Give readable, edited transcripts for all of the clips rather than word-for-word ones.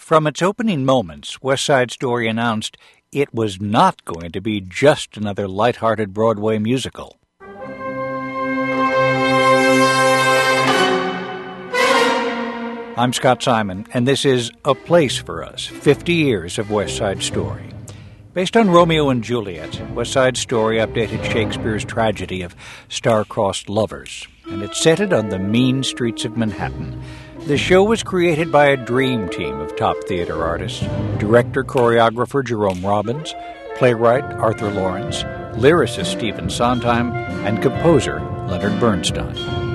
From its opening moments, West Side Story announced it was not going to be just another lighthearted Broadway musical. I'm Scott Simon, and this is A Place for Us, 50 Years of West Side Story. Based on Romeo and Juliet, West Side Story updated Shakespeare's tragedy of star-crossed lovers, and it set it on the mean streets of Manhattan. The show was created by a dream team of top theater artists: director-choreographer Jerome Robbins, playwright Arthur Lawrence, lyricist Stephen Sondheim, and composer Leonard Bernstein.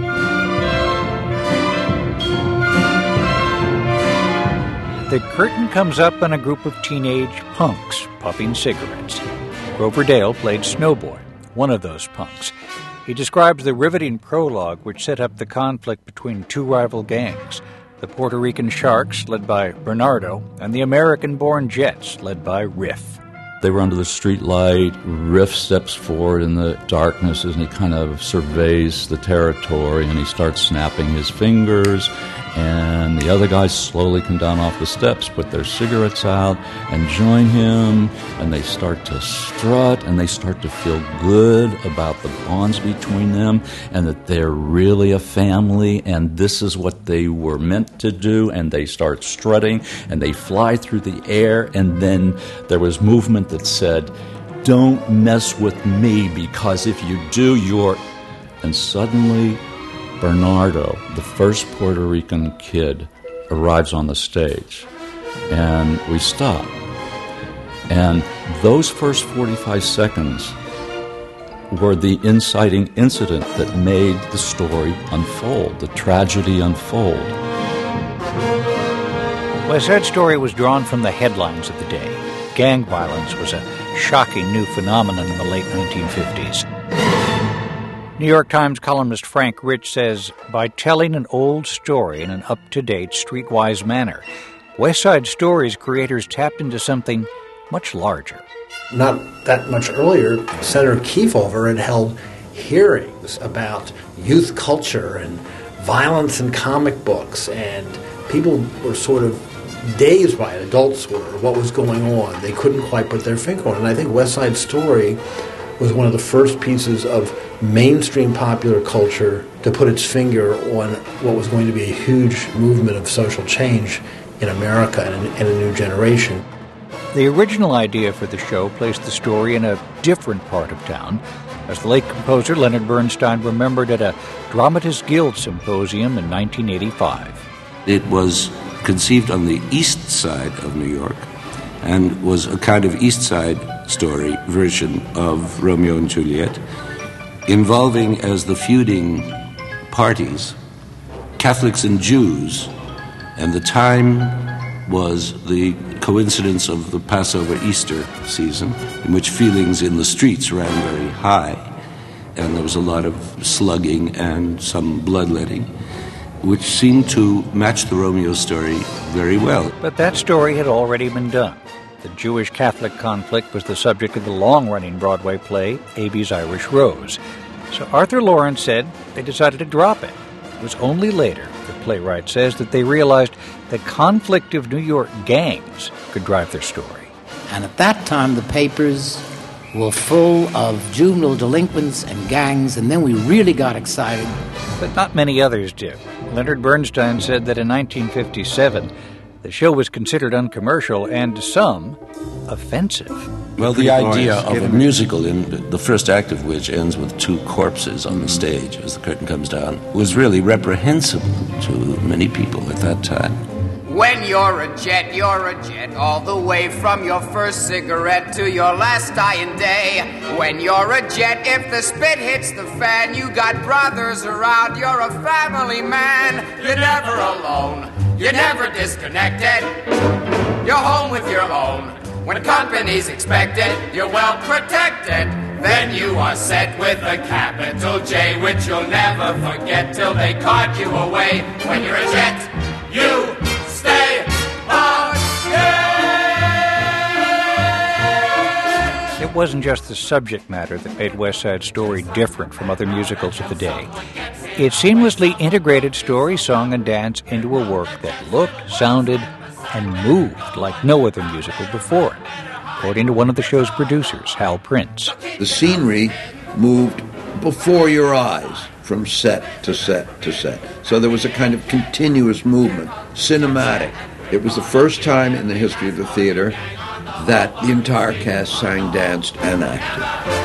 The curtain comes up on a group of teenage punks puffing cigarettes. Grover Dale played Snowboy, one of those punks. He describes the riveting prologue which set up the conflict between two rival gangs, the Puerto Rican Sharks, led by Bernardo, and the American-born Jets, led by Riff. They were under the street light. Riff steps forward in the darkness and he kind of surveys the territory, and he starts snapping his fingers. And the other guys slowly come down off the steps, put their cigarettes out, and join him. And they start to strut, and they start to feel good about the bonds between them, and that they're really a family, and this is what they were meant to do. And they start strutting, and they fly through the air. And then there was movement that said, "Don't mess with me, because if you do, you're..." And suddenly Bernardo, the first Puerto Rican kid, arrives on the stage, and we stop. And those first 45 seconds were the inciting incident that made the story unfold, the tragedy unfold. West Side Story was drawn from the headlines of the day. Gang violence was a shocking new phenomenon in the late 1950s. New York Times columnist Frank Rich says, by telling an old story in an up-to-date, streetwise manner, West Side Story's creators tapped into something much larger. Not that much earlier, Senator Kefauver had held hearings about youth culture and violence in comic books, and people were sort of dazed by it, adults were, what was going on. They couldn't quite put their finger on it. And I think West Side Story was one of the first pieces of mainstream popular culture to put its finger on what was going to be a huge movement of social change in America and a new generation. The original idea for the show placed the story in a different part of town, as the late composer Leonard Bernstein remembered at a Dramatists Guild symposium in 1985. It was conceived on the east side of New York and was a kind of East Side Story version of Romeo and Juliet, involving as the feuding parties Catholics and Jews, and the time was the coincidence of the Passover Easter season, in which feelings in the streets ran very high, and there was a lot of slugging and some bloodletting, which seemed to match the Romeo story very well. But that story had already been done. The Jewish-Catholic conflict was the subject of the long-running Broadway play, Abie's Irish Rose. So Arthur Lawrence said they decided to drop it. It was only later, the playwright says, that they realized the conflict of New York gangs could drive their story. And at that time, the papers were full of juvenile delinquents and gangs, and then we really got excited. But not many others did. Leonard Bernstein said that in 1957, the show was considered uncommercial and, to some, offensive. Well, the idea of a musical, in the first act of which ends with two corpses on the stage as the curtain comes down, was really reprehensible to many people at that time. When you're a jet, all the way from your first cigarette to your last dying day. When you're a jet, if the spit hits the fan, you got brothers around, you're a family man. You're never alone, you're never disconnected, you're home with your own. When company's expected, you're well protected. Then you are set with a capital J, which you'll never forget till they cart you away. When you're a jet, you stay on. It wasn't just the subject matter that made West Side Story different from other musicals of the day. It seamlessly integrated story, song, and dance into a work that looked, sounded, and moved like no other musical before it, according to one of the show's producers, Hal Prince. The scenery moved before your eyes from set to set to set. So there was a kind of continuous movement, cinematic. It was the first time in the history of the theater that the entire cast sang, danced, and acted.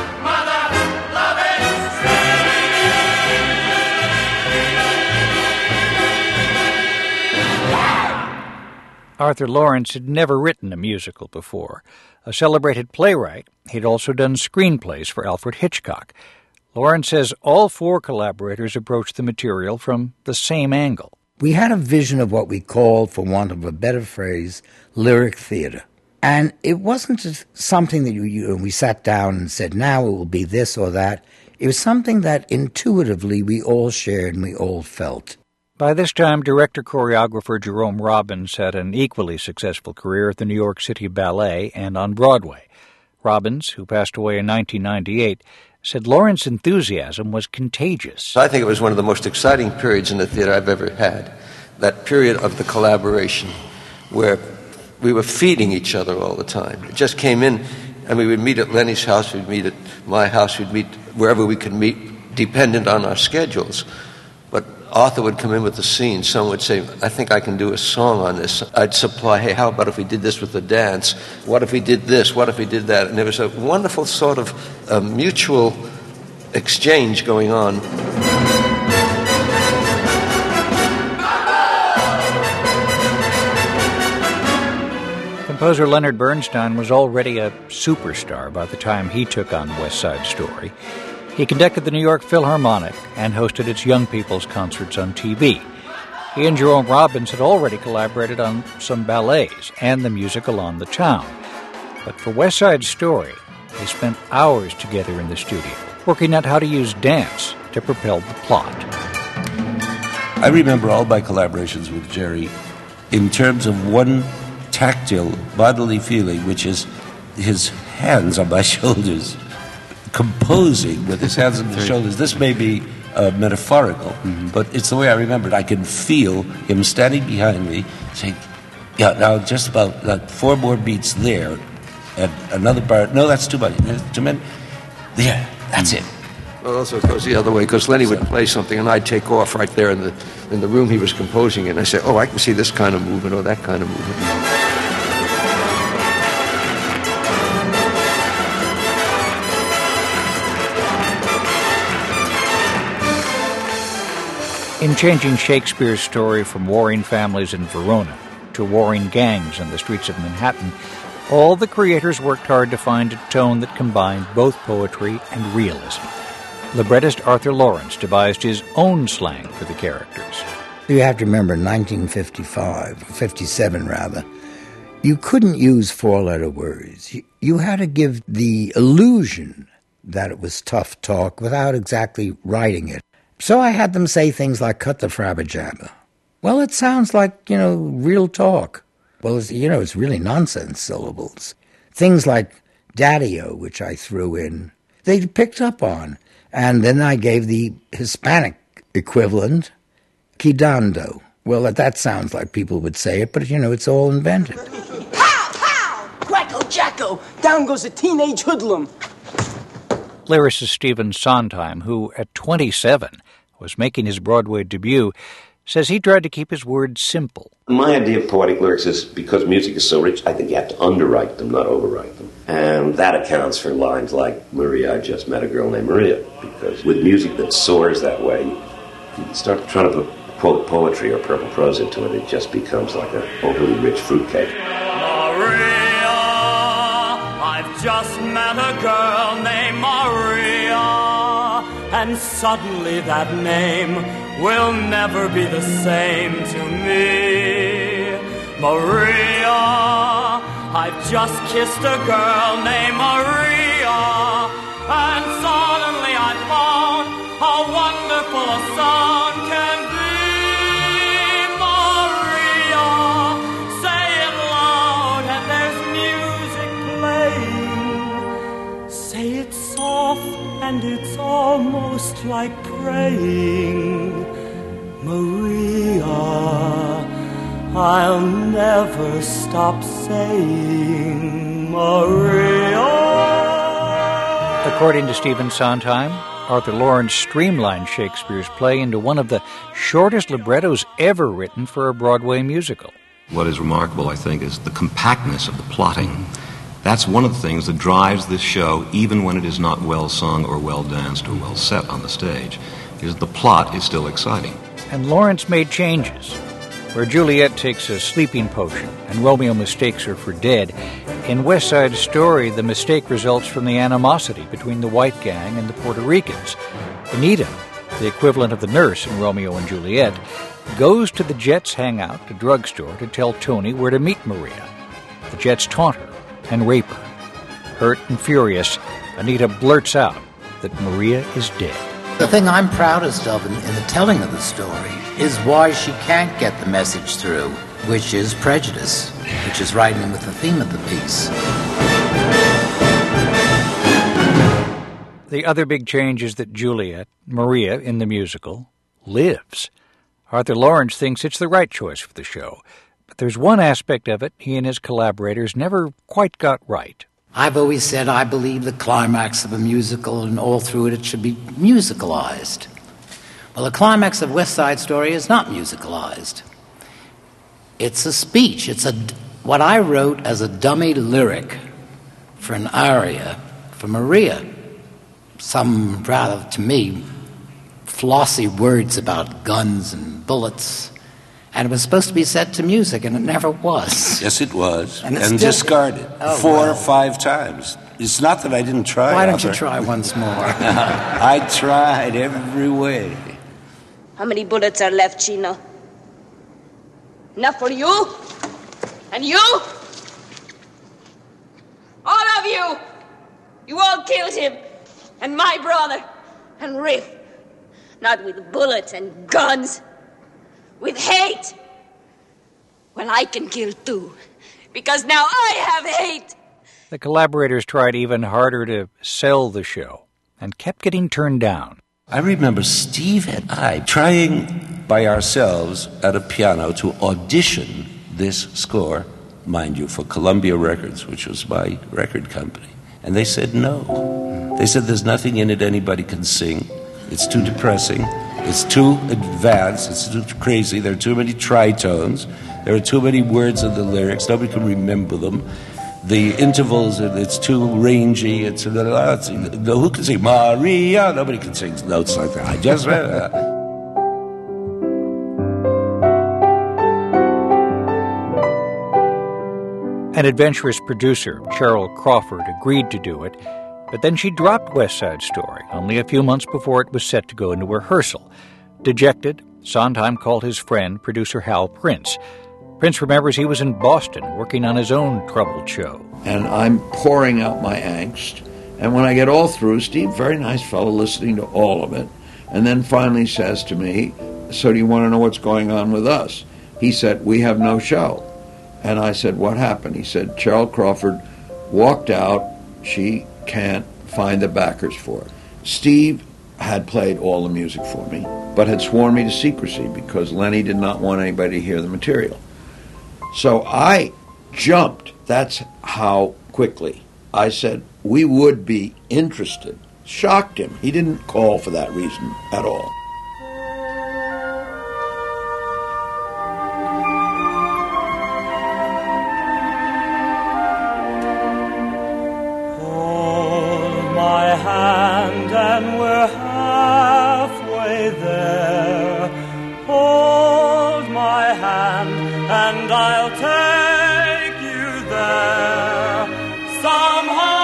Arthur Laurents had never written a musical before. A celebrated playwright, he'd also done screenplays for Alfred Hitchcock. Laurents says all four collaborators approached the material from the same angle. We had a vision of what we called, for want of a better phrase, lyric theater. And it wasn't just something that we sat down and said, now it will be this or that. It was something that intuitively we all shared and we all felt. By this time, director-choreographer Jerome Robbins had an equally successful career at the New York City Ballet and on Broadway. Robbins, who passed away in 1998, said Laurents' enthusiasm was contagious. I think it was one of the most exciting periods in the theater I've ever had, that period of the collaboration where we were feeding each other all the time. It just came in, and we would meet at Lenny's house, we'd meet at my house, we'd meet wherever we could meet, dependent on our schedules. But Arthur would come in with the scene. Someone would say, I think I can do a song on this. I'd supply, hey, how about if we did this with the dance? What if we did this? What if we did that? And there was a wonderful sort of mutual exchange going on. Composer Leonard Bernstein was already a superstar by the time he took on West Side Story. He conducted the New York Philharmonic and hosted its young people's concerts on TV. He and Jerome Robbins had already collaborated on some ballets and the musical On the Town. But for West Side Story, they spent hours together in the studio, working out how to use dance to propel the plot. I remember all my collaborations with Jerry in terms of one tactile bodily feeling, which is his hands on my shoulders, composing with his hands on his shoulders. This may be metaphorical, but it's the way I remember it. I can feel him standing behind me saying, yeah, now just about like 4 more beats there, and another bar. No, that's too many. Too many. There, that's it. Well, also it goes the other way, because Lenny would play something and I'd take off right there in the room he was composing in. I say, oh, I can see this kind of movement or that kind of movement. In changing Shakespeare's story from warring families in Verona to warring gangs in the streets of Manhattan, all the creators worked hard to find a tone that combined both poetry and realism. Librettist Arthur Laurents devised his own slang for the characters. You have to remember, 57 rather, you couldn't use 4-letter words. You had to give the illusion that it was tough talk without exactly writing it. So I had them say things like, cut the frabba-jabba. Well, it sounds like, real talk. Well, it's really nonsense syllables. Things like daddy-o, which I threw in, they picked up on. And then I gave the Hispanic equivalent, quidando. Well, that sounds like people would say it, but, it's all invented. Pow, pow! Wacko jacko! Down goes a teenage hoodlum. Lyricist Stephen Sondheim, who at 27 was making his Broadway debut, says he tried to keep his words simple. My idea of poetic lyrics is, because music is so rich, I think you have to underwrite them, not overwrite them. And that accounts for lines like, Maria, I just met a girl named Maria. Because with music that soars that way, you start trying to put, quote, poetry or purple prose into it, it just becomes like an overly rich fruitcake. Maria, I've just met a girl named Maria, and suddenly that name will never be the same to me. Maria, I've just kissed a girl named Maria, and suddenly I found how wonderful a song can be. Maria, say it loud and there's music playing. Say it soft and it's almost like praying. Maria, I'll never stop saying Maria. According to Stephen Sondheim, Arthur Laurents streamlined Shakespeare's play into one of the shortest librettos ever written for a Broadway musical. What is remarkable, I think, is the compactness of the plotting. That's one of the things that drives this show, even when it is not well sung or well danced or well set on the stage, is the plot is still exciting. And Laurents made changes. Where Juliet takes a sleeping potion and Romeo mistakes her for dead, in West Side Story, the mistake results from the animosity between the white gang and the Puerto Ricans. Anita, the equivalent of the nurse in Romeo and Juliet, goes to the Jets' hangout, a drugstore, to tell Tony where to meet Maria. The Jets taunt her and rape her. Hurt and furious, Anita blurts out that Maria is dead. The thing I'm proudest of in the telling of the story is why she can't get the message through, which is prejudice, which is right in with the theme of the piece. The other big change is that Juliet, Maria in the musical, lives. Arthur Laurents thinks it's the right choice for the show, but there's one aspect of it he and his collaborators never quite got right. I've always said I believe the climax of a musical and all through it should be musicalized. Well, the climax of West Side Story is not musicalized. It's a speech. It's what I wrote as a dummy lyric for an aria for Maria. Some rather, to me, flossy words about guns and bullets. And it was supposed to be set to music, and it never was. Yes, it was. And discarded. 4 or 5 times. It's not that I didn't try. Why don't you try once more? I tried every way. How many bullets are left, Chino? Enough for you? And you? All of you! You all killed him. And my brother. And Riff. Not with bullets and guns. With hate. Well, I can kill too. Because now I have hate. The collaborators tried even harder to sell the show and kept getting turned down. I remember Steve and I trying by ourselves at a piano to audition this score, mind you, for Columbia Records, which was my record company. And they said no. They said there's nothing in it anybody can sing. It's too depressing. It's too advanced. It's too crazy. There are too many tritones. There are too many words in the lyrics. Nobody can remember them. The intervals, it's too rangy. Who can sing Maria? Nobody can sing notes like that. I just read that. An adventurous producer, Cheryl Crawford, agreed to do it, but then she dropped West Side Story only a few months before it was set to go into rehearsal. Dejected, Sondheim called his friend, producer Hal Prince. Prince remembers he was in Boston working on his own troubled show. And I'm pouring out my angst. And when I get all through, Steve, very nice fellow, listening to all of it, and then finally says to me, so do you want to know what's going on with us? He said, we have no show. And I said, what happened? He said, Cheryl Crawford walked out. She can't find the backers for it. Steve had played all the music for me, but had sworn me to secrecy because Lenny did not want anybody to hear the material. So I jumped. That's how quickly. I said, we would be interested. Shocked him. He didn't call for that reason at all. Hold my hand and we're halfway there. Hold my hand and I'll take you there. Somehow,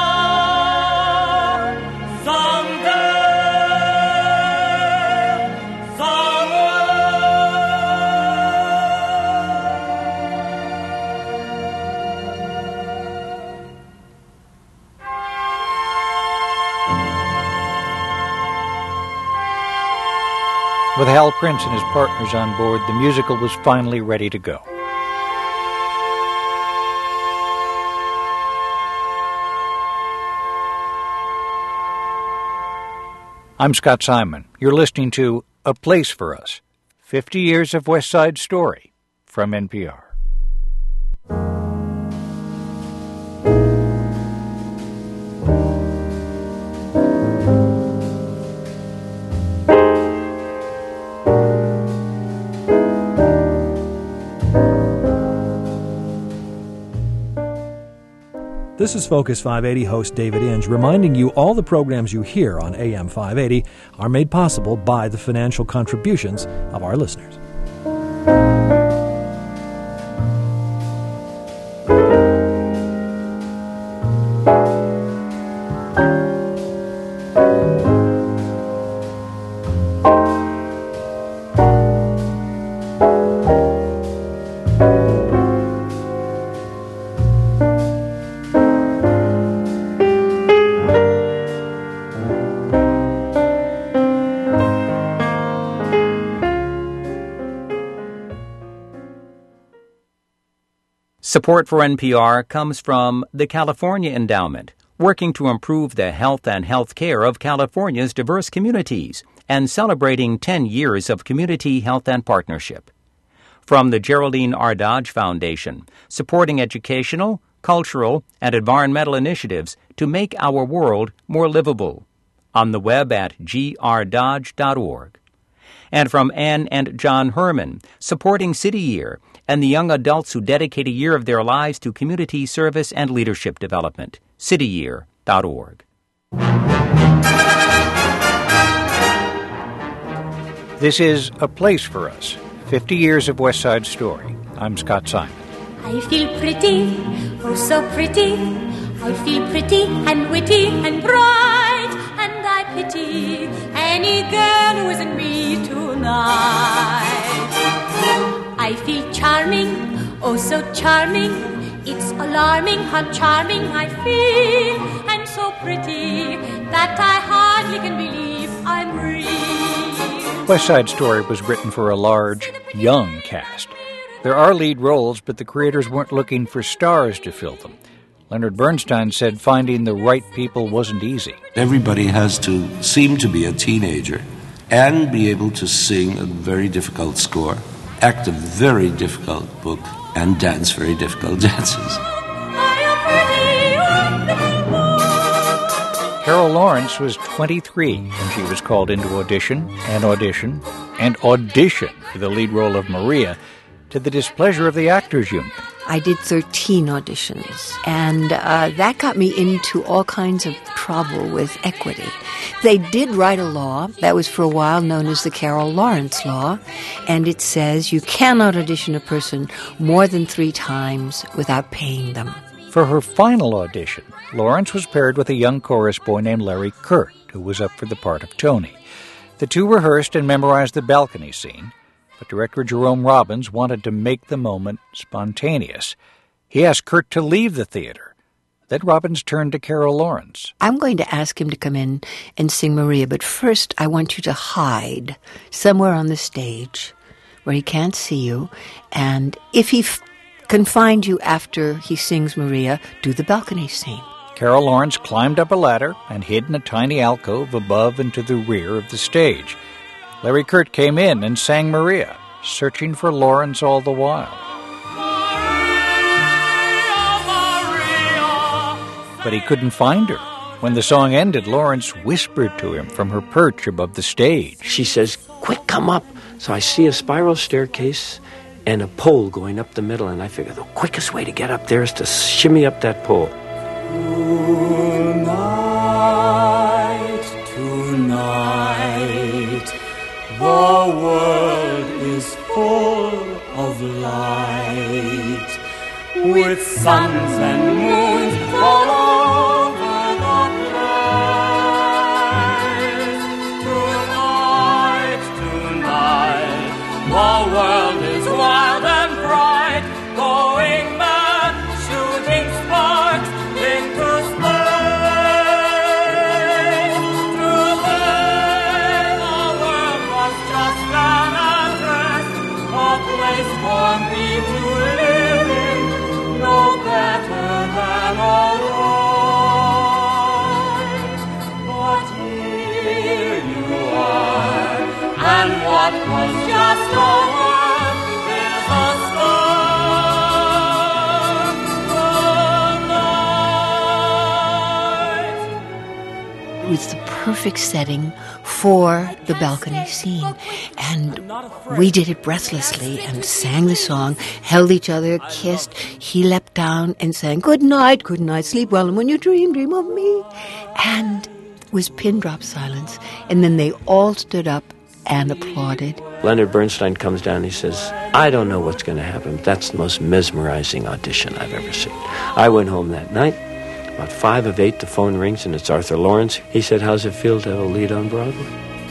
someday, somewhere. With Hal Prince and his partners on board, the musical was finally ready to go. I'm Scott Simon. You're listening to A Place for Us, 50 Years of West Side Story, from NPR. This is Focus 580 host David Inge, reminding you all the programs you hear on AM 580 are made possible by the financial contributions of our listeners. Support for NPR comes from the California Endowment, working to improve the health and health care of California's diverse communities and celebrating 10 years of community health and partnership. From the Geraldine R. Dodge Foundation, supporting educational, cultural, and environmental initiatives to make our world more livable. On the web at grdodge.org. And from Ann and John Herman, supporting City Year and the young adults who dedicate a year of their lives to community service and leadership development. cityyear.org. This is A Place for Us, 50 Years of West Side Story. I'm Scott Simon. I feel pretty, oh so pretty. I feel pretty and witty and bright, and I pity any girl who isn't me tonight. I feel charming, oh so charming. It's alarming how charming I feel, and so pretty that I hardly can believe I'm real. West Side Story was written for a large, young cast. There are lead roles, but the creators weren't looking for stars to fill them. Leonard Bernstein said finding the right people wasn't easy. Everybody has to seem to be a teenager and be able to sing a very difficult score, act a very difficult book, and dance very difficult dances. Carol Lawrence was 23 when she was called into audition for the lead role of Maria, to the displeasure of the Actors Union. I did 13 auditions, and that got me into all kinds of trouble with equity. They did write a law that was for a while known as the Carol Lawrence Law, and it says you cannot audition a person more than 3 times without paying them. For her final audition, Lawrence was paired with a young chorus boy named Larry Kert, who was up for the part of Tony. The two rehearsed and memorized the balcony scene, but director Jerome Robbins wanted to make the moment spontaneous. He asked Kert to leave the theater. Then Robbins turned to Carol Lawrence. I'm going to ask him to come in and sing Maria, but first I want you to hide somewhere on the stage where he can't see you, and if he can find you after he sings Maria, do the balcony scene. Carol Lawrence climbed up a ladder and hid in a tiny alcove above and to the rear of the stage. Larry Kert came in and sang Maria, searching for Lawrence all the while. But he couldn't find her. When the song ended, Lawrence whispered to him from her perch above the stage. She says, "Quick, come up." So I see a spiral staircase and a pole going up the middle, and I figure the quickest way to get up there is to shimmy up that pole. Tonight, the world is full of light, with suns and moons all over the place. Tonight, the world is wild and bright, going mad, shooting sparks into space. Today, the world was just an address, a place for me to live in, no better than was the perfect setting for the balcony scene. And we did it breathlessly and sang the song, held each other, kissed. He leapt down and sang, good night, sleep well, and when you dream, dream of me. And it was pin drop silence. And then they all stood up and applauded. Leonard Bernstein comes down and he says, I don't know what's going to happen, but that's the most mesmerizing audition I've ever seen. I went home that night. About 5 of 8, the phone rings, and it's Arthur Lawrence. He said, how's it feel to have a lead on Broadway?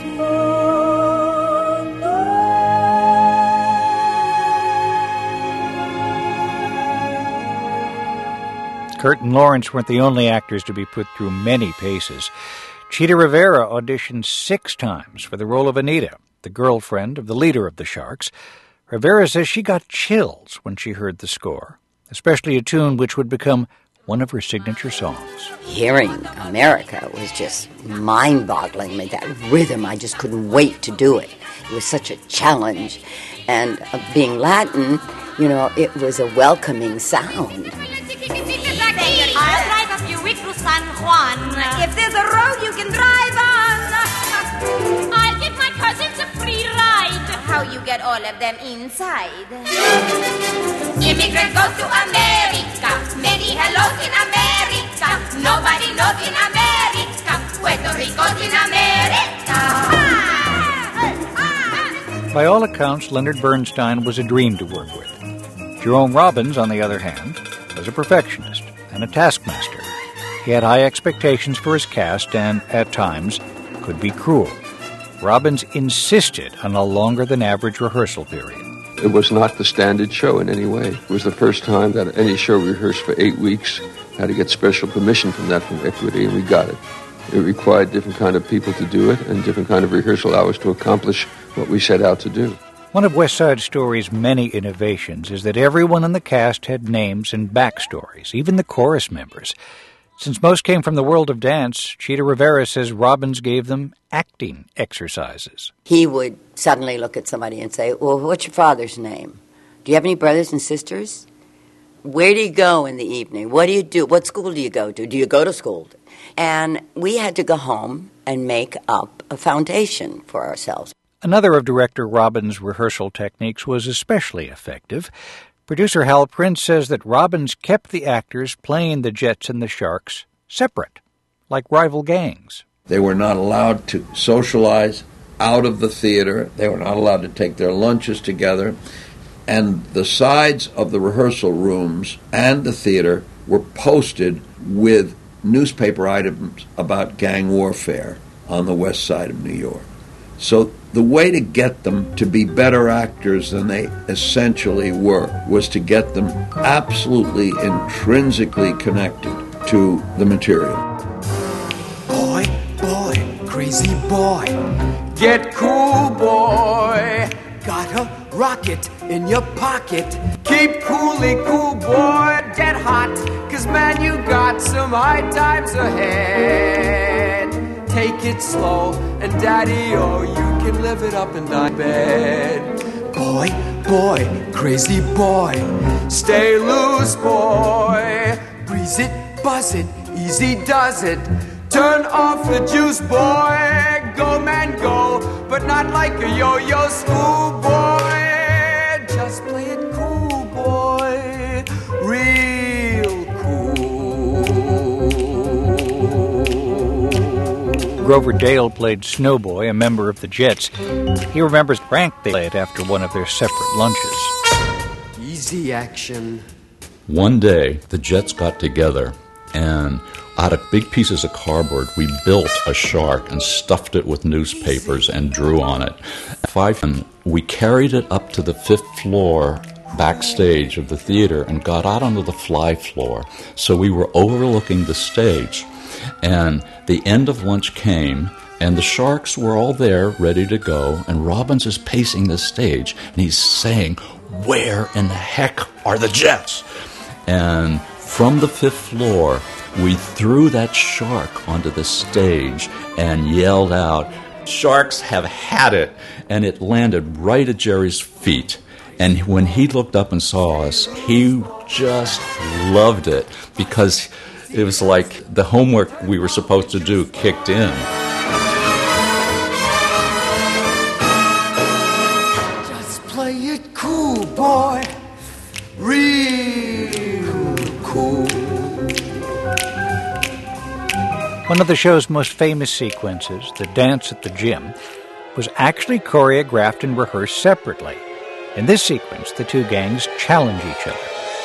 Kurt and Lawrence weren't the only actors to be put through many paces. Chita Rivera auditioned 6 times for the role of Anita, the girlfriend of the leader of the Sharks. Rivera says she got chills when she heard the score, especially a tune which would become one of her signature songs. Hearing America was just mind-boggling. That rhythm, I just couldn't wait to do it. It was such a challenge. And being Latin, it was a welcoming sound. I'll drive up your week to San Juan. If there's a road you can drive on. I'll give my cousins a free ride. How you get all of them inside? Immigrant goes to America. Many hellos in America. Nobody knows in America. Puerto Rico's in America. By all accounts, Leonard Bernstein was a dream to work with. Jerome Robbins, on the other hand, was a perfectionist and a taskmaster. He had high expectations for his cast and, at times, could be cruel. Robbins insisted on a longer-than-average rehearsal period. It was not the standard show in any way. It was the first time that any show rehearsed for 8 weeks. Had to get special permission from Equity, and we got it. It required different kind of people to do it and different kind of rehearsal hours to accomplish what we set out to do. One of West Side Story's many innovations is that everyone in the cast had names and backstories, even the chorus members. Since most came from the world of dance, Chita Rivera says Robbins gave them acting exercises. He would suddenly look at somebody and say, well, what's your father's name? Do you have any brothers and sisters? Where do you go in the evening? What do you do? What school do you go to? Do you go to school? And we had to go home and make up a foundation for ourselves. Another of director Robbins' rehearsal techniques was especially effective. Producer Hal Prince says that Robbins kept the actors playing the Jets and the Sharks separate, like rival gangs. They were not allowed to socialize out of the theater. They were not allowed to take their lunches together. And the sides of the rehearsal rooms and the theater were posted with newspaper items about gang warfare on the west side of New York. So the way to get them to be better actors than they essentially were was to get them absolutely intrinsically connected to the material. Boy, crazy boy, get cool, boy. Got a rocket in your pocket. Keep coolly cool, boy. Get hot, 'cause man, you got some high times ahead. Take it slow, and daddy-o, you can live it up in thy bed. Boy, crazy boy, stay loose, boy. Breeze it, buzz it, easy does it. Turn off the juice, boy. Go, man, go, but not like a yo-yo schoolboy. Just play it cool, boy. Real cool. Grover Dale played Snowboy, a member of the Jets. He remembers Frank they played after one of their separate lunches. Easy action. One day, the Jets got together, and out of big pieces of cardboard, we built a shark and stuffed it with newspapers and drew on it. We carried it up to the 5th floor backstage of the theater and got out onto the fly floor. So we were overlooking the stage. And the end of lunch came, and the Sharks were all there, ready to go, and Robbins is pacing the stage, and he's saying, "Where in the heck are the Jets?" And from the 5th floor, we threw that shark onto the stage and yelled out, "Sharks have had it!" And it landed right at Jerry's feet. And when he looked up and saw us, he just loved it, because It was like the homework we were supposed to do kicked in. Just play it cool, boy. Real cool. One of the show's most famous sequences, the dance at the gym, was actually choreographed and rehearsed separately. In this sequence, the two gangs challenge each other.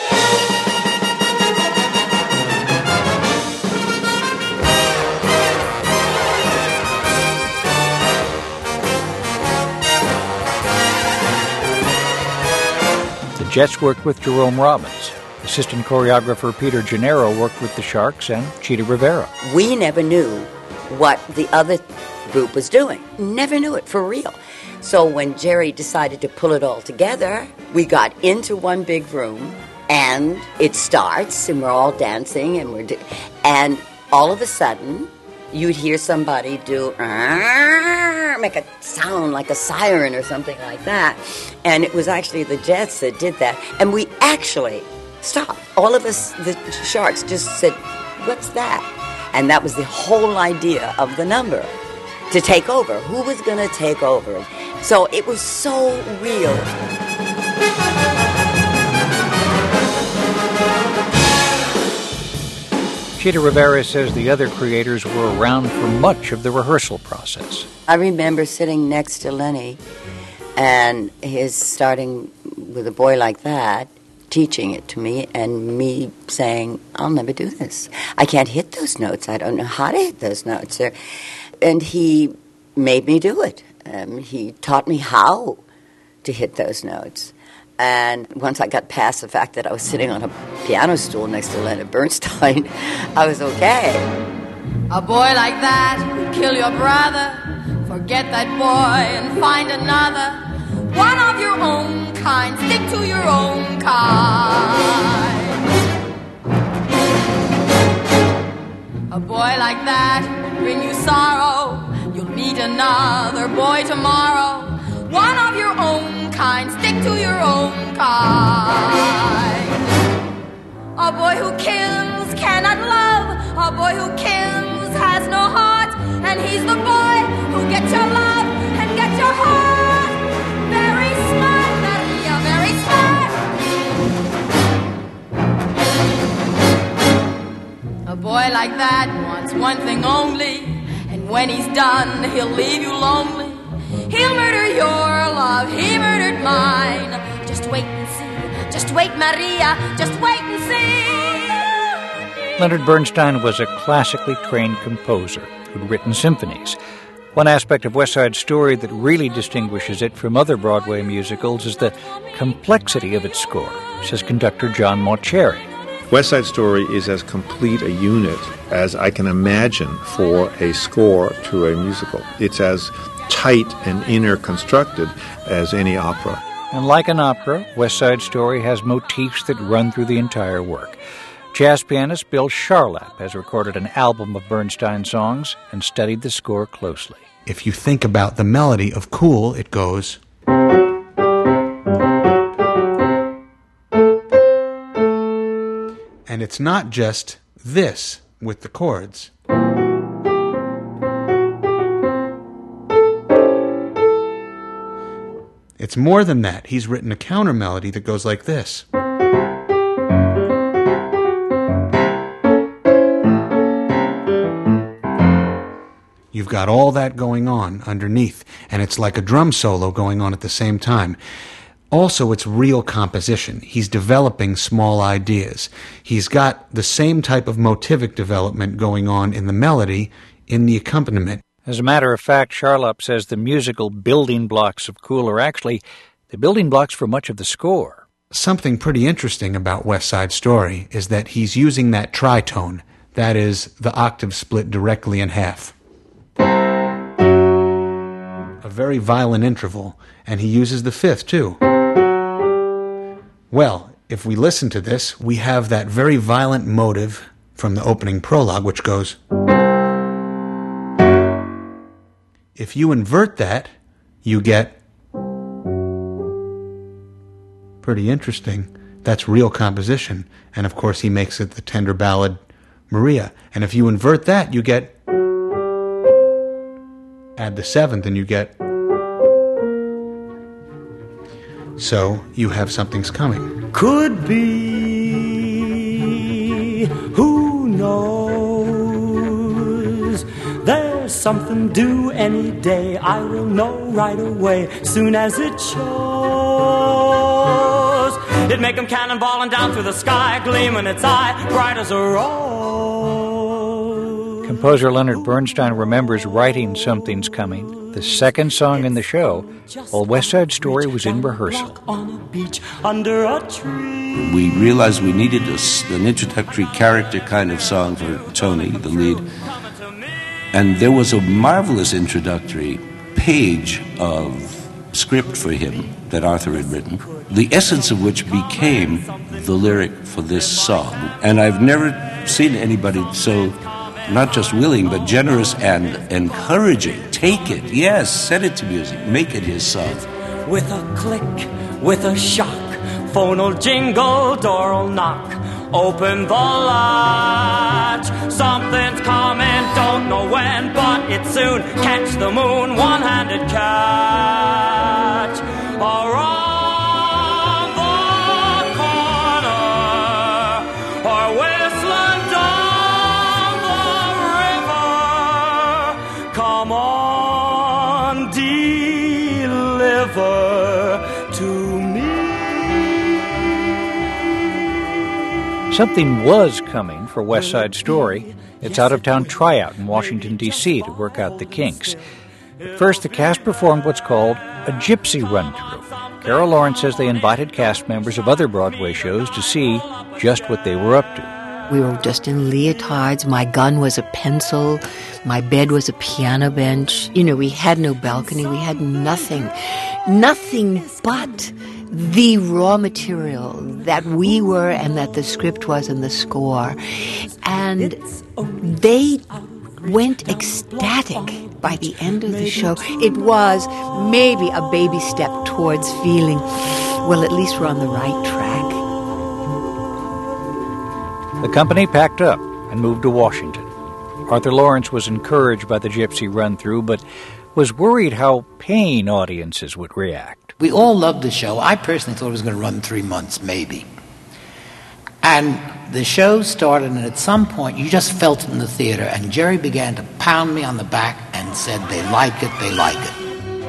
The Jets worked with Jerome Robbins. Assistant choreographer Peter Gennaro worked with the Sharks and Chita Rivera. We never knew what the other group was doing. Never knew it, for real. So when Jerry decided to pull it all together, we got into one big room, and it starts, and we're all dancing, and all of a sudden, you'd hear somebody do, make a sound like a siren or something like that. And it was actually the Jets that did that. And we actually stopped. All of us, the Sharks, just said, "What's that?" And that was the whole idea of the number, to take over. Who was going to take over? So it was so real. Chita Rivera says the other creators were around for much of the rehearsal process. I remember sitting next to Lenny, and his starting with A Boy Like That, teaching it to me, and me saying, "I'll never do this. I can't hit those notes. I don't know how to hit those notes." And he made me do it. He taught me how to hit those notes. And once I got past the fact that I was sitting on a piano stool next to Leonard Bernstein, I was okay. A boy like that would kill your brother. Forget that boy and find another. One of your own kind. Stick to your own kind. A boy like that will bring you sorrow. You'll meet another boy tomorrow. One of your own kind. Stick to your own kind. A boy who kills cannot love. A boy who kills has no heart. And he's the boy who gets your love and gets your heart. Very smart, Maria, very smart. A boy like that wants one thing only. And when he's done, he'll leave you lonely. He'll murder your love, he murdered mine. Just wait and see, just wait, Maria, just wait and see. Leonard Bernstein was a classically trained composer who'd written symphonies. One aspect of West Side Story that really distinguishes it from other Broadway musicals is the complexity of its score, says conductor John Mauceri. West Side Story is as complete a unit as I can imagine for a score to a musical. It's as tight and inner constructed as any opera. And like an opera, West Side Story has motifs that run through the entire work. Jazz pianist Bill Charlap has recorded an album of Bernstein songs and studied the score closely. If you think about the melody of Cool, it goes... And it's not just this with the chords. It's more than that. He's written a counter melody that goes like this. You've got all that going on underneath, and it's like a drum solo going on at the same time. Also, it's real composition. He's developing small ideas. He's got the same type of motivic development going on in the melody, in the accompaniment. As a matter of fact, Charlap says the musical building blocks of Cool are actually the building blocks for much of the score. Something pretty interesting about West Side Story is that he's using that tritone, that is, the octave split directly in half. A very violent interval, and he uses the fifth, too. Well, if we listen to this, we have that very violent motive from the opening prologue, which goes... If you invert that, you get... Pretty interesting. That's real composition. And of course he makes it the tender ballad Maria. And if you invert that, you get, add the seventh and you get, so you have Something's Coming. Could be, who knows? There's something due any day. I will know right away, soon as it shows. It'd make 'em cannonballing down through the sky, gleaming its eye, bright as a rose. Composer Leonard Bernstein remembers writing Something's Coming, the second song in the show, while West Side Story was in rehearsal. On a beach under a tree. We realized we needed an introductory character kind of song for Tony, the lead. And there was a marvelous introductory page of script for him that Arthur had written, the essence of which became the lyric for this song. And I've never seen anybody so not just willing, but generous and encouraging. Take it, yes, set it to music, make it his song. With a click, with a shock, phone'll jingle, door'll knock, open the latch. Something's coming, don't know when, but it's soon. Catch the moon, one-handed catch. Around the corner, or whistling down the river. Come on, deliver to me. Something was coming for West Side Story. Its out-of-town tryout in Washington, D.C. to work out the kinks. At first, the cast performed what's called a gypsy run-through. Carol Lawrence says they invited cast members of other Broadway shows to see just what they were up to. We were just in leotards. My gun was a pencil. My bed was a piano bench. You know, we had no balcony. We had nothing. Nothing but the raw material that we were and that the script was and the score. And they went ecstatic by the end of the show. It was maybe a baby step towards feeling, well, at least we're on the right track. The company packed up and moved to Washington. Arthur Lawrence was encouraged by the gypsy run-through, but was worried how paying audiences would react. We all loved the show. I personally thought it was going to run 3 months, maybe. And the show started, and at some point, you just felt it in the theater, and Jerry began to pound me on the back and said, they like it, they like it.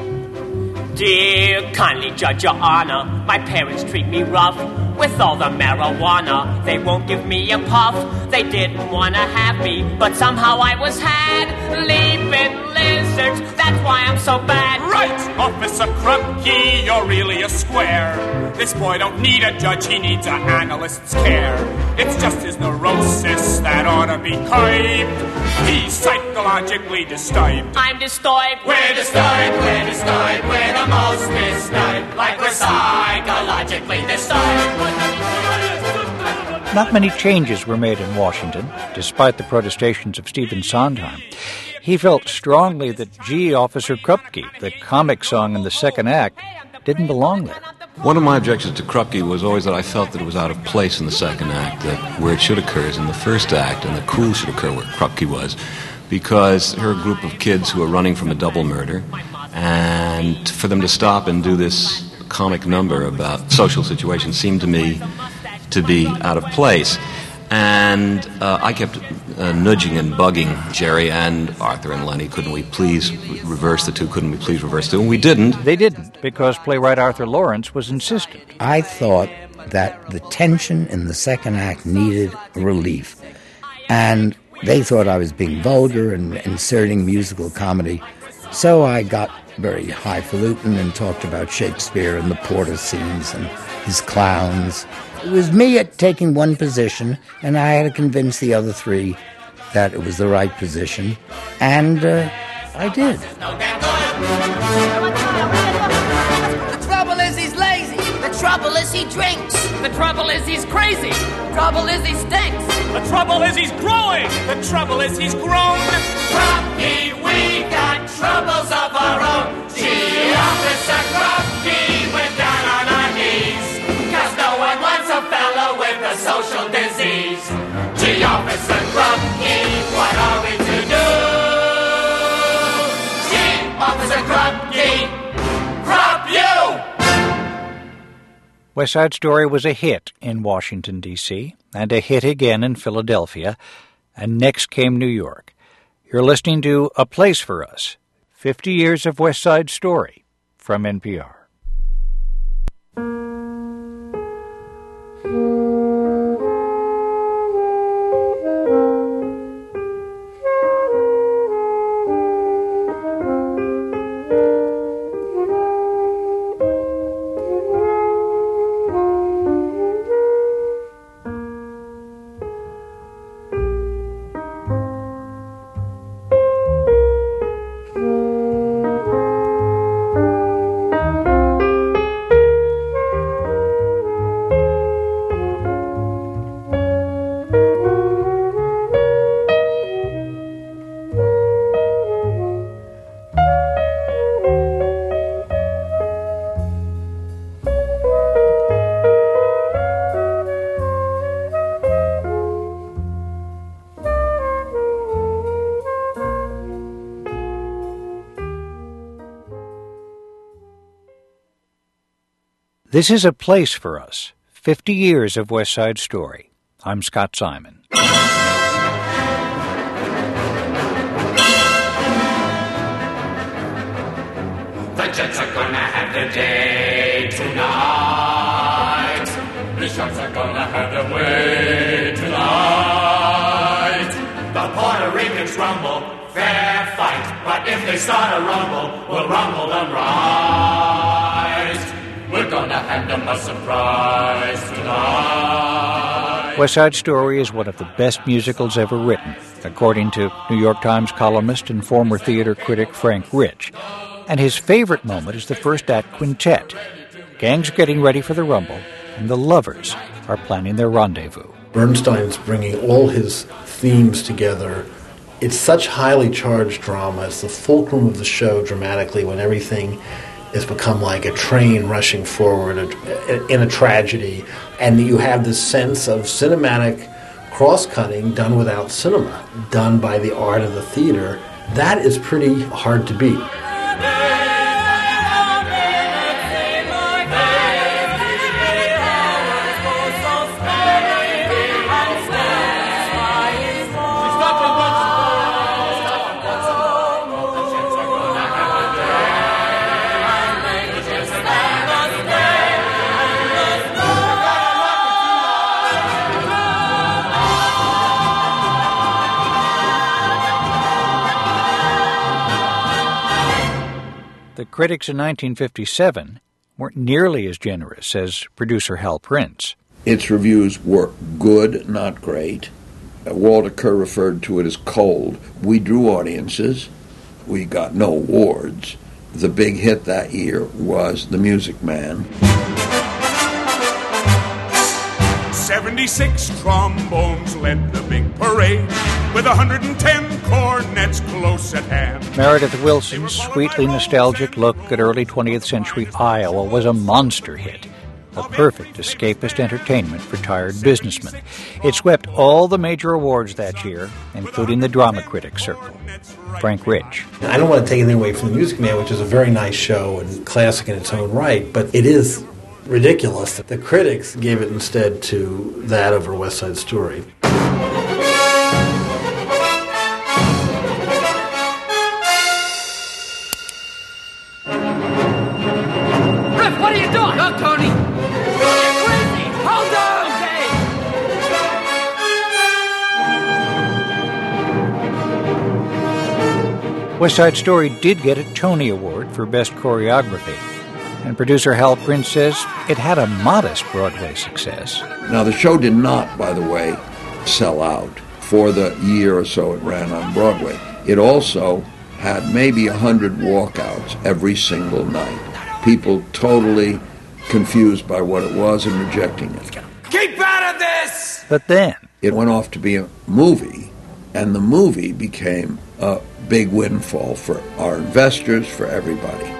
Dear, kindly judge your honor, my parents treat me rough. With all the marijuana, they won't give me a puff. They didn't want to have me, but somehow I was had. Leaping lizards, that's why I'm so bad. Right, Officer Krupke, you're really a square. This boy don't need a judge, he needs an analyst's care. It's just his neurosis that ought to be curbed. He's psychologically disturbed. I'm disturbed. We're disturbed, we're disturbed, we're the most disturbed. Like we're psychologically disturbed. Not many changes were made in Washington, despite the protestations of Stephen Sondheim. He felt strongly that Gee, Officer Krupke, the comic song in the second act, didn't belong there. One of my objections to Krupke was always that I felt that it was out of place in the second act, that where it should occur is in the first act, and the cool should occur where Krupke was, because her group of kids who are running from a double murder, and for them to stop and do this comic number about social situations seemed to me to be out of place. And I kept nudging and bugging Jerry and Arthur and Lenny, couldn't we please reverse the two, couldn't we please reverse the two? And we didn't. They didn't, because playwright Arthur Lawrence was insistent. I thought that the tension in the second act needed relief. And they thought I was being vulgar and inserting musical comedy. So I got very highfalutin and talked about Shakespeare and the Porter scenes and his clowns. It was me taking one position, and I had to convince the other three that it was the right position, and I did. The trouble is he's lazy. The trouble is he drinks. The trouble is he's crazy. The trouble is he stinks. The trouble is he's growing. The trouble is he's grown. Krupke, we got troubles of our own. Gee, Officer Krupke, we're down on our knees. 'Cause no one wants a fellow with a social disease. Gee, Officer Krupke, what are we to do? Chief Officer Krupke, Krupp you! West Side Story was a hit in Washington, D.C., and a hit again in Philadelphia, and next came New York. You're listening to A Place for Us, 50 Years of West Side Story, from NPR. This is A Place for Us, 50 Years of West Side Story. I'm Scott Simon. The Jets are gonna have their day tonight. The Sharks are gonna have their way tonight. The Puerto Ricans rumble, fair fight. But if they start a rumble, we'll rumble them right. We're gonna hand them a surprise tonight. West Side Story is one of the best musicals ever written, according to New York Times columnist and former theater critic Frank Rich. And his favorite moment is the first act quintet. Gangs are getting ready for the rumble, and the lovers are planning their rendezvous. Bernstein's bringing all his themes together. It's such highly charged drama. It's the fulcrum of the show dramatically when everything has become like a train rushing forward in a tragedy, and you have this sense of cinematic cross-cutting done without cinema, done by the art of the theater. That is pretty hard to beat. The critics in 1957 weren't nearly as generous as producer Hal Prince. Its reviews were good, not great. Walter Kerr referred to it as cold. We drew audiences. We got no awards. The big hit that year was The Music Man. 76 trombones led the big parade, with 110 cornets close at hand. Meredith Willson's sweetly nostalgic look at early 20th century Iowa was a monster hit, a perfect escapist entertainment for tired businessmen. It swept all the major awards that year, including the Drama Critics Circle. Frank Rich. I don't want to take anything away from The Music Man, which is a very nice show and classic in its own right, but it is ridiculous that the critics gave it instead to that over West Side Story. Riff, what are you doing? Look, Tony! You're crazy! Hold on! Okay. West Side Story did get a Tony Award for Best Choreography, and producer Hal Prince says it had a modest Broadway success. Now, the show did not, by the way, sell out for the year or so it ran on Broadway. It also had maybe 100 walkouts every single night. People totally confused by what it was and rejecting it. Keep out of this! But then it went off to be a movie, and the movie became a big windfall for our investors, for everybody.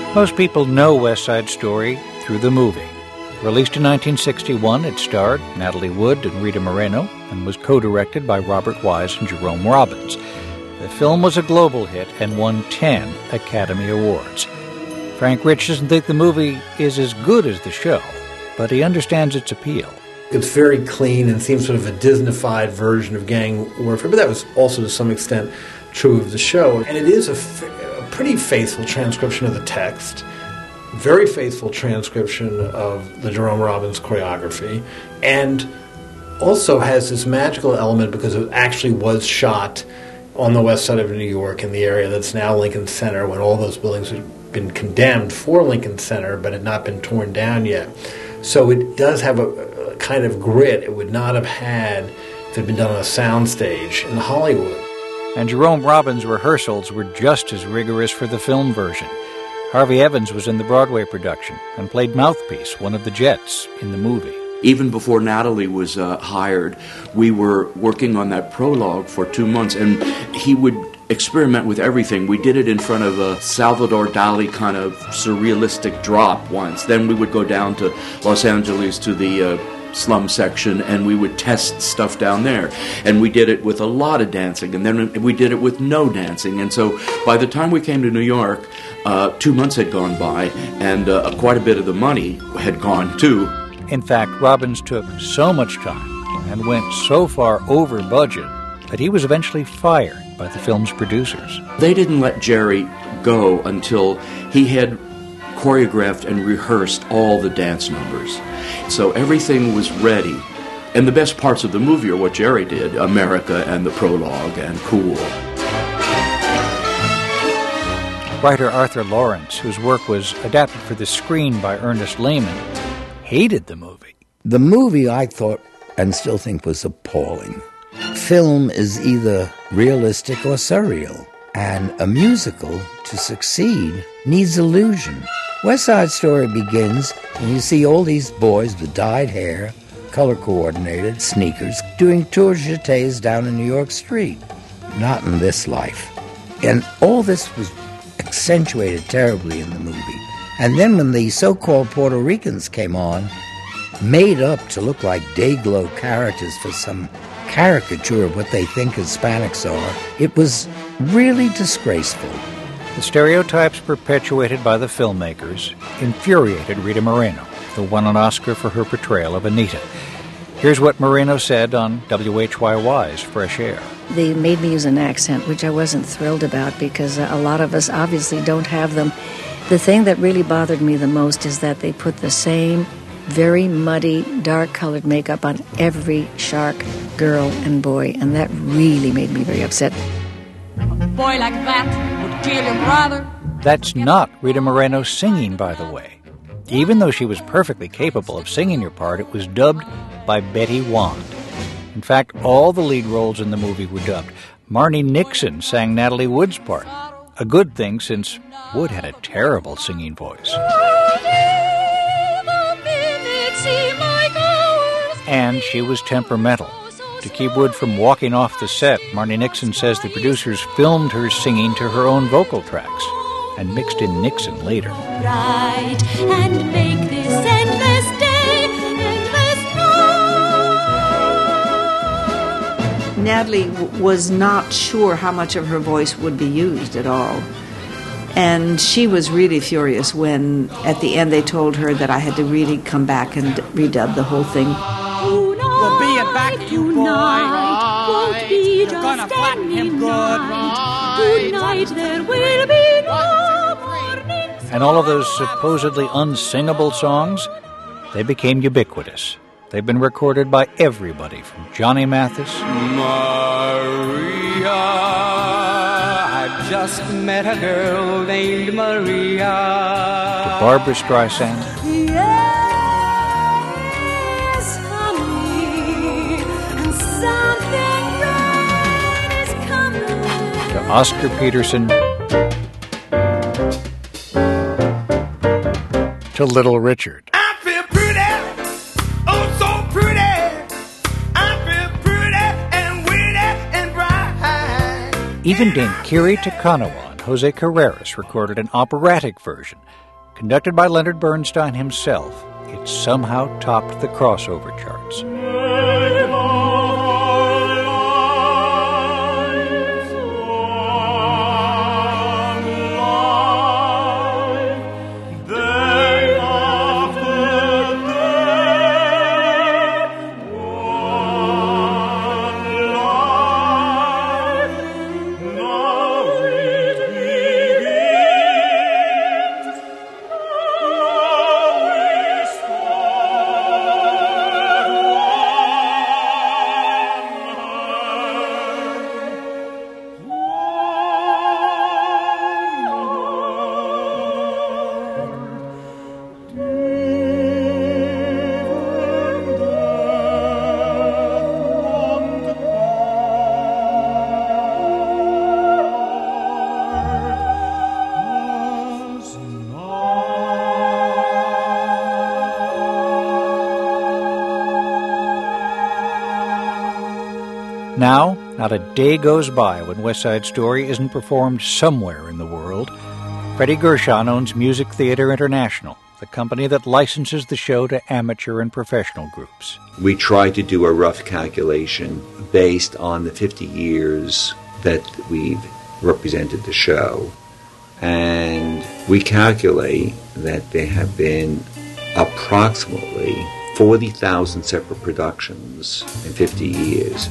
Most people know West Side Story through the movie. Released in 1961, it starred Natalie Wood and Rita Moreno and was co-directed by Robert Wise and Jerome Robbins. The film was a global hit and won 10 Academy Awards. Frank Rich doesn't think the movie is as good as the show, but he understands its appeal. It's very clean and seems sort of a Disney-fied version of gang warfare, but that was also to some extent true of the show. And it is a pretty faithful transcription of the text, very faithful transcription of the Jerome Robbins choreography, and also has this magical element because it actually was shot on the west side of New York in the area that's now Lincoln Center, when all those buildings had been condemned for Lincoln Center but had not been torn down yet. So it does have a kind of grit it would not have had if it had been done on a soundstage in Hollywood. And Jerome Robbins' rehearsals were just as rigorous for the film version. Harvey Evans was in the Broadway production and played Mouthpiece, one of the Jets, in the movie. Even before Natalie was hired, we were working on that prologue for 2 months, and he would experiment with everything. We did it in front of a Salvador Dali kind of surrealistic drop once. Then we would go down to Los Angeles to the slum section, and we would test stuff down there. And we did it with a lot of dancing, and then we did it with no dancing. And so by the time we came to New York, 2 months had gone by, and quite a bit of the money had gone too. In fact, Robbins took so much time and went so far over budget that he was eventually fired by the film's producers. They didn't let Jerry go until he had choreographed and rehearsed all the dance numbers. So everything was ready. And the best parts of the movie are what Jerry did, America and the prologue and Cool. Writer Arthur Lawrence, whose work was adapted for the screen by Ernest Lehman, hated the movie. The movie, I thought, and still think, was appalling. Film is either realistic or surreal, and a musical, to succeed, needs illusion. West Side Story begins, and you see all these boys with dyed hair, color-coordinated sneakers, doing tours jetés down in New York Street. Not in this life. And all this was accentuated terribly in the movie. And then when the so-called Puerto Ricans came on, made up to look like day-glow characters for some caricature of what they think Hispanics are, it was really disgraceful. The stereotypes perpetuated by the filmmakers infuriated Rita Moreno, who won an Oscar for her portrayal of Anita. Here's what Moreno said on WHYY's Fresh Air. They made me use an accent, which I wasn't thrilled about because a lot of us obviously don't have them. The thing that really bothered me the most is that they put the same very muddy, dark-colored makeup on every shark girl and boy, and that really made me very upset. A boy like that would kill your brother. That's not Rita Moreno singing, by the way. Even though she was perfectly capable of singing her part, it was dubbed by Betty Wand. In fact, all the lead roles in the movie were dubbed. Marni Nixon sang Natalie Wood's part. A good thing, since Wood had a terrible singing voice. And she was temperamental. To keep Wood from walking off the set, Marni Nixon says the producers filmed her singing to her own vocal tracks and mixed in Nixon later. Right, and make this endless day, endless night. Natalie was not sure how much of her voice would be used at all. And she was really furious when, at the end, they told her that I had to really come back and redub the whole thing. We'll be it back, you boy. Won't be just gonna flatten him good, right? Tonight there will be no morning. And all of those supposedly unsingable songs, they became ubiquitous. They've been recorded by everybody from Johnny Mathis, Maria, I just met a girl named Maria, to Barbra Streisand, Yes, honey, and something great is coming. to Oscar Peterson, to Little Richard. Even Dame Kiri Te Kanawan Jose Carreras recorded an operatic version. Conducted by Leonard Bernstein himself, it somehow topped the crossover charts. Now, not a day goes by when West Side Story isn't performed somewhere in the world. Freddie Gershon owns Music Theater International, the company that licenses the show to amateur and professional groups. We try to do a rough calculation based on the 50 years that we've represented the show. And we calculate that there have been approximately 40,000 separate productions in 50 years.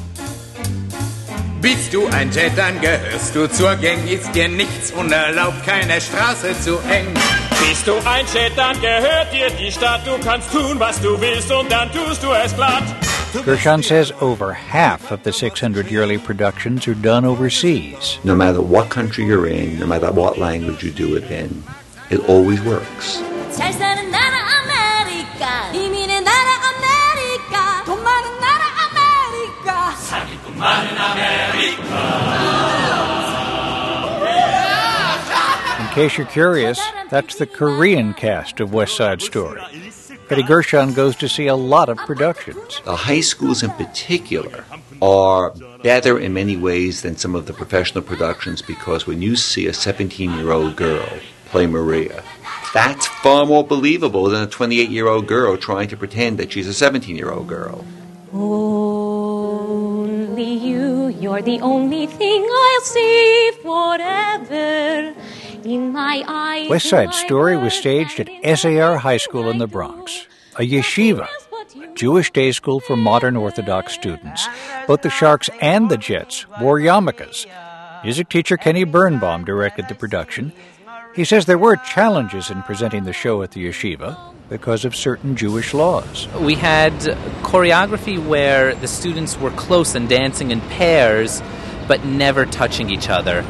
Bist du ein Jet, dann gehörst du zur Gang, ist dir nichts unerlaubt, keine Straße zu eng. Bist du ein Jet, dann gehört dir die Stadt, du kannst tun, was du willst und dann tust du es glatt. Gershon says over half of the 600 yearly productions are done overseas. No matter what country you're in, no matter what language you do it in, it always works. 잘 사는 나라 아메리카 이민의 나라 아메리카 돈 많은 나라 아메리카 사기꾼 많은 아메리카. In case you're curious, that's the Korean cast of West Side Story. Freddie Gershon goes to see a lot of productions. The high schools in particular are better in many ways than some of the professional productions, because when you see a 17-year-old girl play Maria, that's far more believable than a 28-year-old girl trying to pretend that she's a 17-year-old girl. Only you, you're the only thing I'll see forever. In my eyes, West Side Story was staged at SAR High School in the Bronx, a yeshiva, a Jewish day school for modern Orthodox students. Both the Sharks and the Jets wore yarmulkes. Music teacher Kenny Birnbaum directed the production. He says there were challenges in presenting the show at the yeshiva because of certain Jewish laws. We had choreography where the students were close and dancing in pairs, but never touching each other.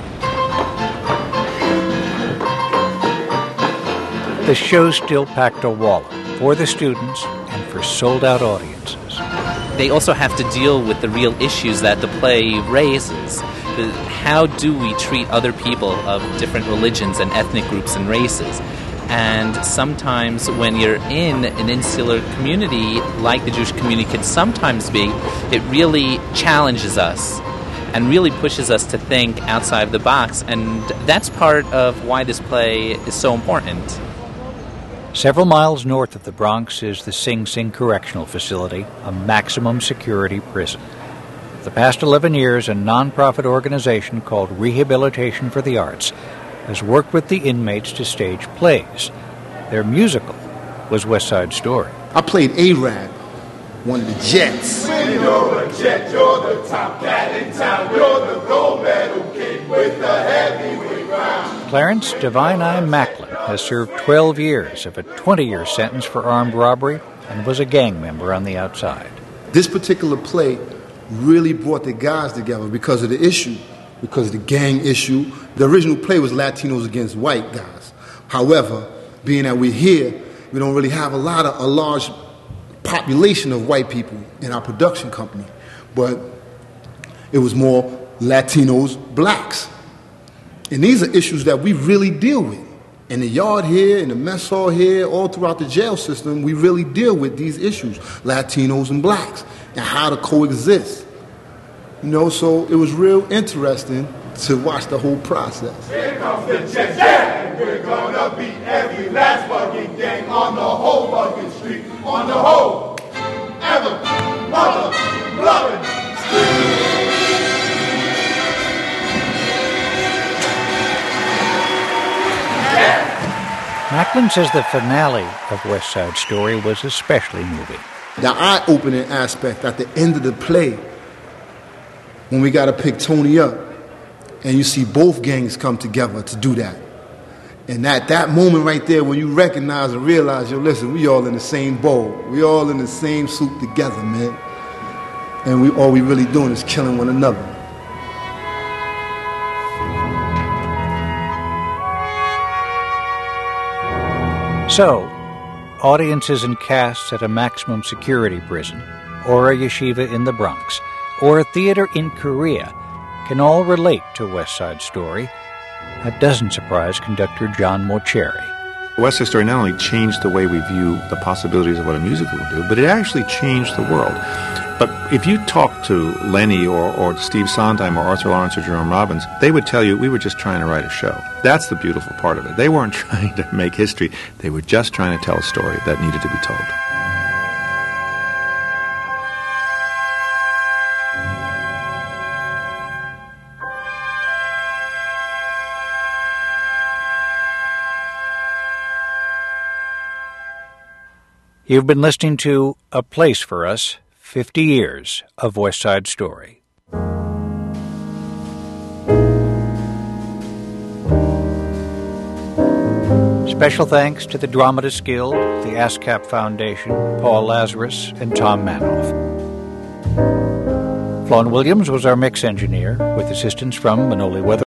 The show still packed a wallet for the students and for sold-out audiences. They also have to deal with the real issues that the play raises. How do we treat other people of different religions and ethnic groups and races? And sometimes when you're in an insular community, like the Jewish community can sometimes be, it really challenges us and really pushes us to think outside of the box. And that's part of why this play is so important. Several miles north of the Bronx is the Sing Sing Correctional Facility, a maximum security prison. For the past 11 years, a nonprofit organization called Rehabilitation for the Arts has worked with the inmates to stage plays. Their musical was West Side Story. I played A-Rab, one of the Jets. When you're a Jet, you're the top cat in town. You're the gold medal kid with the heavyweight crown. Clarence Divine Eye Macklin has served 12 years of a 20-year sentence for armed robbery and was a gang member on the outside. This particular play really brought the guys together because of the issue, because of the gang issue. The original play was Latinos against white guys. However, being that we're here, we don't really have a large population of white people in our production company, but it was more Latinos, blacks. And these are issues that we really deal with. In the yard here, in the mess hall here, all throughout the jail system, we really deal with these issues, Latinos and blacks, and how to coexist. You know, so it was real interesting to watch the whole process. Here comes the Jets, yeah! And we're gonna beat every last fucking gang on the whole fucking street, on the whole ever mother loving street. Macklin says the finale of West Side Story was especially moving. The eye-opening aspect at the end of the play, when we got to pick Tony up, and you see both gangs come together to do that. And that moment right there when you recognize and realize, yo, listen, we all in the same bowl. We all in the same soup together, man. And all we really doing is killing one another. So, audiences and casts at a maximum security prison, or a yeshiva in the Bronx, or a theater in Korea can all relate to West Side Story. That doesn't surprise conductor John Morcheri. West Side Story not only changed the way we view the possibilities of what a musical will do, but it actually changed the world. But if you talk to Lenny or Steve Sondheim or Arthur Lawrence or Jerome Robbins, they would tell you we were just trying to write a show. That's the beautiful part of it. They weren't trying to make history. They were just trying to tell a story that needed to be told. You've been listening to A Place for Us, 50 Years of West Side Story. Special thanks to the Dramatists Guild, the ASCAP Foundation, Paul Lazarus, and Tom Manoff. Flawn Williams was our mix engineer, with assistance from Manoli Weather.